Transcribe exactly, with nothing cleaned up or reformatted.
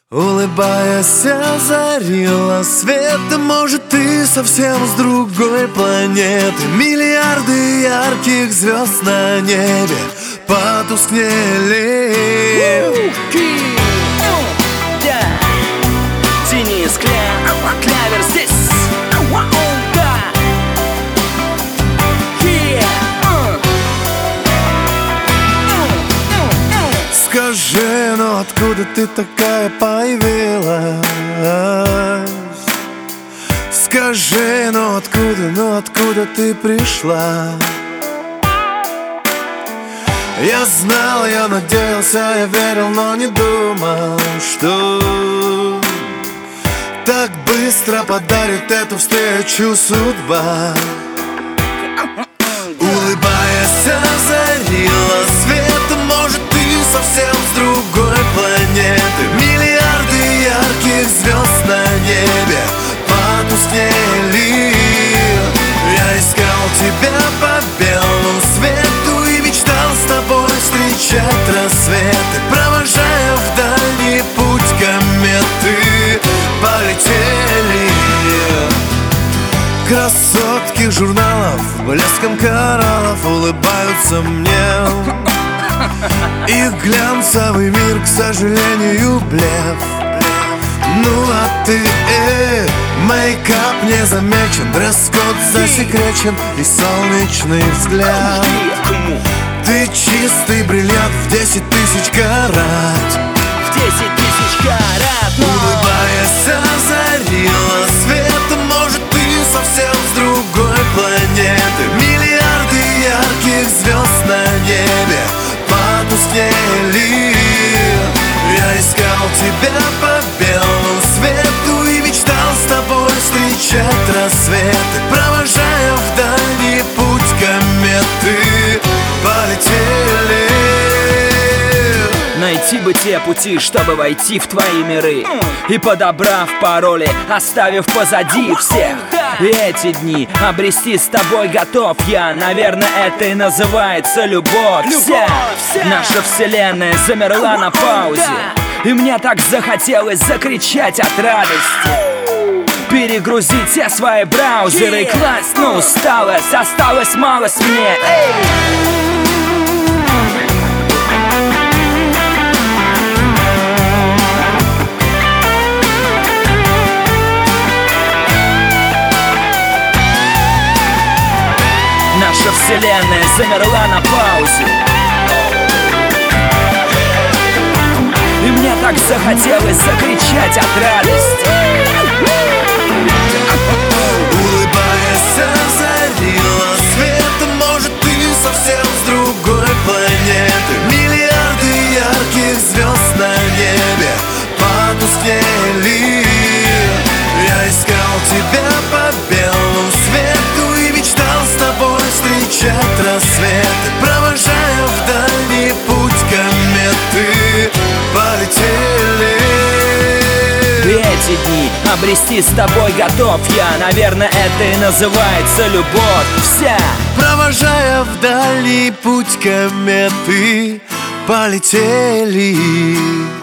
Улыбаясь, озарила света. Может, ты совсем с другой планеты. Миллиарды ярких звезд на небе потускнели. Денис Клявер здесь. Скажи, ну откуда ты такая появилась? Скажи, ну откуда, ну откуда ты пришла? Я знал, я надеялся, я верил, но не думал, что так быстро подарит эту встречу судьба. Улыбаясь, озарила светом. Может, ты совсем с другой планеты. Миллиарды ярких звезд на небе потускнели. Я искал тебя по белому свету и мечтал с тобой встречать рассветы. Провожая в дальний путь кометы, полетели красотки журналов, блеском кораллов улыбаются мне. Их глянцевый мир, к сожалению, блеф. Ну а ты, э, мейкап не замечен, дресс-код засекречен и солнечный взгляд. Ты чистый бриллиант в десять тысяч карат. В десять тысяч карат. Улыбаясь, озарила светом. Может, ты совсем с другой планеты. Миллиарды ярких звезд на небе потускнели. Я искал тебя по белому свету и мечтал с тобой встречать рассветы. Провожая в дальний путь кометы, полетели. Найти бы те пути, чтобы войти в твои миры, и подобрав пароли, оставив позади всех. И эти дни обрести с тобой готов я. Наверное, это и называется любовь. Вся наша вселенная замерла на паузе, и мне так захотелось закричать от радости. Перегрузить все свои браузеры, класть, ну усталость, осталось малость мне. Наша вселенная замерла на паузе, и мне так захотелось закричать от радости. Улыбаясь, озарила светом. Может, ты совсем с другой планеты. Миллиарды ярких звезд на небе потускнели. Я искал тебя по белому свету и мечтал с тобой встречать рассветы. Провожая в дальний путь кометы, полетели. И эти дни обрести с тобой готов я. Наверное, это и называется любовь. Вся. Провожая в дальний путь кометы, полетели.